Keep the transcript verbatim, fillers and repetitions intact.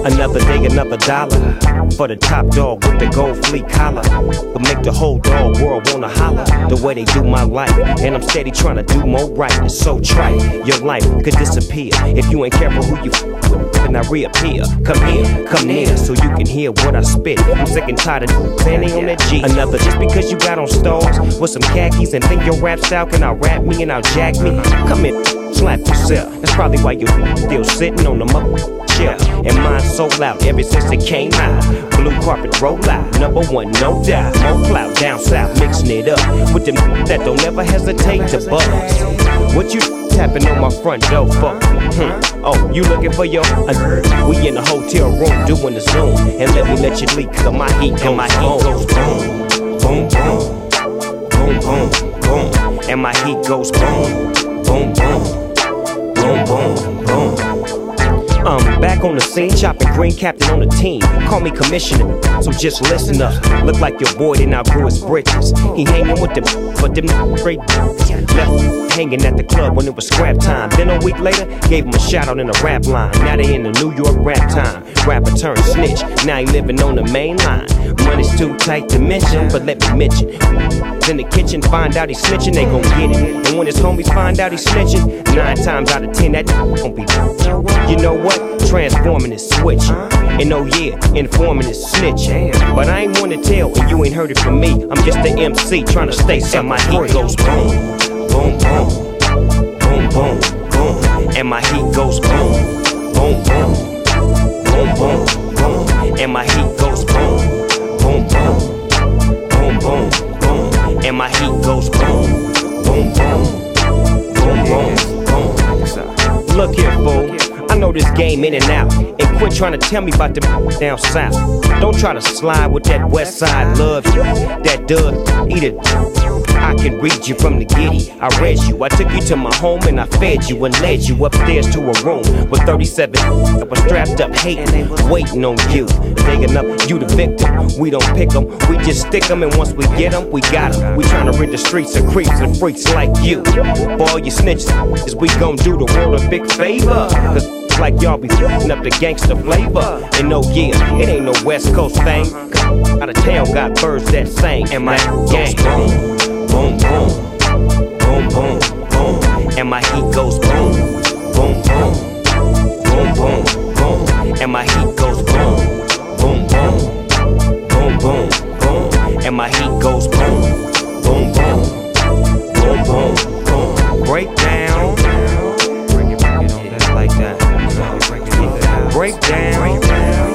Another day, another dollar for the top dog with the gold fleet collar. But make the whole dog world wanna holler the way they do my life. And I'm steady trying to do more right. It's so trite, your life could disappear if you ain't careful who you f with. And I reappear. Come here, come near, so you can hear what I spit. I'm sick and tired of standing on that G. Another just because you got on stars with some khakis and think your rap style can out rap me and out jack me. Come in, slap yourself. That's probably why you're still sitting on the mother. And mine so loud ever since it came out. Blue carpet roll out, number one, no doubt. More clout down south, mixing it up with them that don't never hesitate to buzz. What you tapping on my front door for? Hmm. Oh, you looking for your? Uh, we in the hotel room doing the Zoom, and let me let you leak, cause my heat goes, my heat goes boom, boom, boom, boom, boom, boom, and my heat goes boom, boom, boom, boom, boom, boom. I'm back on the scene, chopping green, captain on the team. Call me commissioner, so just listen up. Look like your boy didn't outgrow his britches. He hanging with them, but them straight left hanging at the club when it was scrap time. Then a week later, gave him a shout out in a rap line. Now they in the New York rap time. Rapper turned snitch, now he living on the main line. Money's too tight to mention, but let me mention. In the kitchen, find out he's snitching, they gon' get it. And when his homies find out he's snitching, nine times out of ten, that gon' be. You know what? Transforming is switching. And oh yeah, informing is snitching. But I ain't one to tell, and you ain't heard it from me. I'm just the M C trying to stay something. My heat goes boom, boom, boom, boom, boom, boom. And my heat goes boom, boom, boom, boom, boom, boom. And my heat goes boom, boom, boom, boom, boom, boom. And my heat goes boom, boom, boom, boom, boom, boom. Look here, fool. I know this game in and out, and quit trying to tell me about the down south. Don't try to slide with that west side love, that dub, eat it. I can read you from the giddy. I read you, I took you to my home and I fed you and led you upstairs to a room with thirty-seven that was strapped up, hating, waiting on you. Digging up, you the victim. We don't pick them, we just stick them, and once we get them, we got them. We trying to rid the streets of creeps and freaks like you. For all you snitches, is we gon' do the world a big favor. Cause like y'all be f***ing up the gangster flavor. And oh yeah, it ain't no West Coast thing. Out of town got birds that sing. And my gang boom, boom, boom, boom, boom, boom. And my heat goes boom, boom, boom, boom, boom, boom. And my heat goes boom, boom, boom, boom, boom, boom. And my heat goes boom, boom, boom, boom, boom, boom. Break down, like that. Break down.